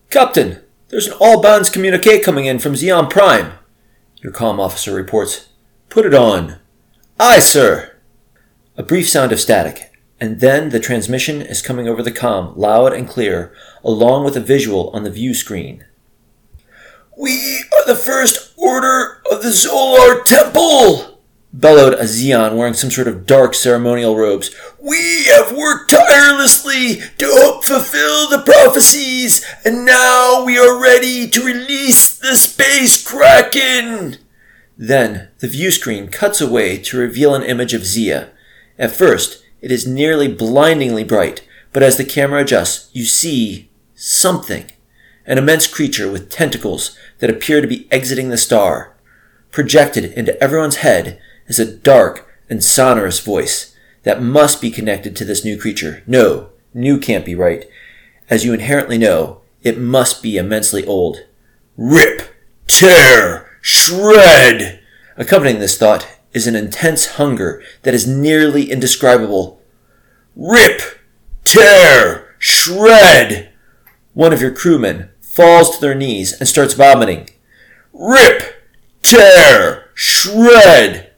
Captain, there's an all-bands communique coming in from Zeon Prime. Your comm officer reports. Put it on. Aye, sir. A brief sound of static, and then the transmission is coming over the comm, loud and clear, along with a visual on the view screen. We are the First Order of the Zolar Temple, bellowed a Zeon wearing some sort of dark ceremonial robes. We have worked tirelessly to help fulfill the prophecies, and now we are ready to release the Space Kraken. Then the view screen cuts away to reveal an image of Zia. At first, it is nearly blindingly bright, but as the camera adjusts, you see something. An immense creature with tentacles that appear to be exiting the star. Projected into everyone's head is a dark and sonorous voice that must be connected to this new creature. No, new can't be right. As you inherently know, it must be immensely old. Rip! Tear! Shred! Accompanying this thought is an intense hunger that is nearly indescribable. Rip! Tear! Shred! One of your crewmen falls to their knees and starts vomiting. Rip! Tear! Shred!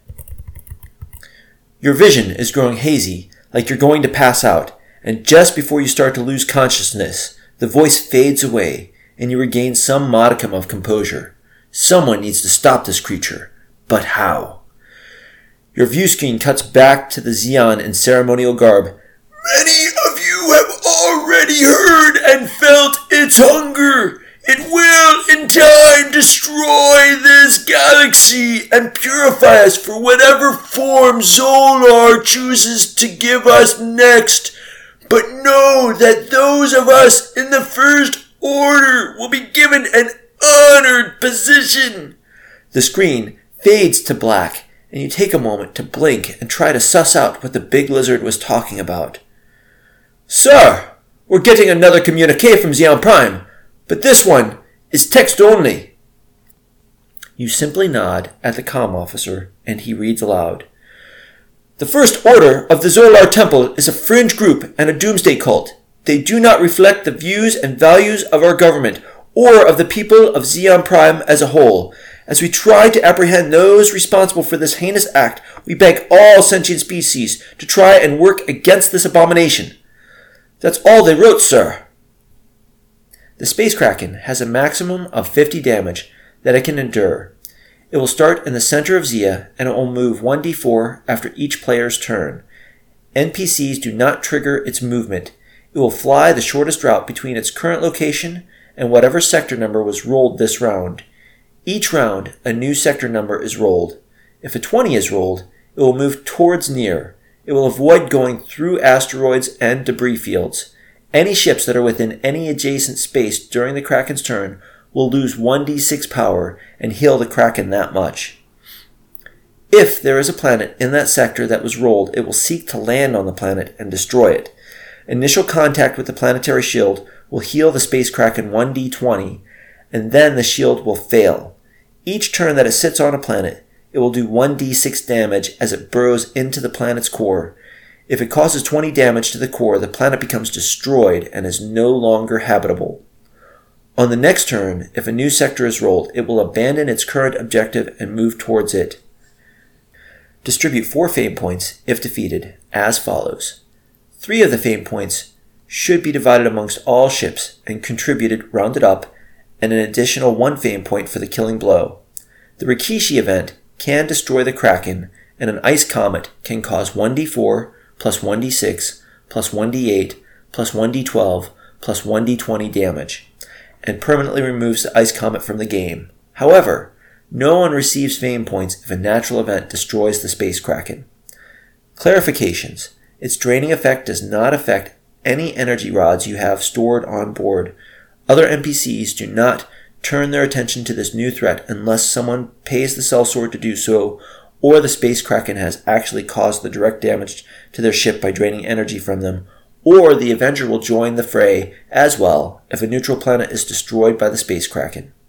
Your vision is growing hazy, like you're going to pass out, and just before you start to lose consciousness, the voice fades away, and you regain some modicum of composure. Someone needs to stop this creature. But how? Your view screen cuts back to the Zeon in ceremonial garb. Many of you have already heard and felt its hunger. It will, in time, destroy this galaxy and purify us for whatever form Zolar chooses to give us next. But know that those of us in the First Order will be given an honored position. The screen fades to black, and you take a moment to blink and try to suss out what the big lizard was talking about. Sir, we're getting another communique from Zeon Prime, but this one is text only. You simply nod at the comm officer, and he reads aloud. The First Order of the Zolar Temple is a fringe group and a doomsday cult. They do not reflect the views and values of our government or of the people of Zeon Prime as a whole. As we try to apprehend those responsible for this heinous act, we beg all sentient species to try and work against this abomination. That's all they wrote, sir. The Space Kraken has a maximum of 50 damage that it can endure. It will start in the center of Zia, and it will move 1d4 after each player's turn. NPCs do not trigger its movement. It will fly the shortest route between its current location and whatever sector number was rolled this round. Each round, a new sector number is rolled. If a 20 is rolled, it will move towards near. It will avoid going through asteroids and debris fields. Any ships that are within any adjacent space during the Kraken's turn will lose 1d6 power and heal the Kraken that much. If there is a planet in that sector that was rolled, it will seek to land on the planet and destroy it. Initial contact with the planetary shield will heal the Space Kraken 1d20, and then the shield will fail. Each turn that it sits on a planet, it will do 1d6 damage as it burrows into the planet's core. If it causes 20 damage to the core, the planet becomes destroyed and is no longer habitable. On the next turn, if a new sector is rolled, it will abandon its current objective and move towards it. Distribute 4 fame points, if defeated, as follows. 3 of the fame points should be divided amongst all ships and contributed, rounded up, and an additional 1 fame point for the killing blow. The Rikishi event can destroy the Kraken, and an ice comet can cause 1d4 plus 1d6 plus 1d8 plus 1d12 plus 1d20 damage, and permanently removes the ice comet from the game. However, no one receives fame points if a natural event destroys the Space Kraken. Clarifications. Its draining effect does not affect any energy rods you have stored on board. Other NPCs do not turn their attention to this new threat unless someone pays the sellsword to do so, or the Space Kraken has actually caused the direct damage to their ship by draining energy from them, or the Avenger will join the fray as well if a neutral planet is destroyed by the Space Kraken.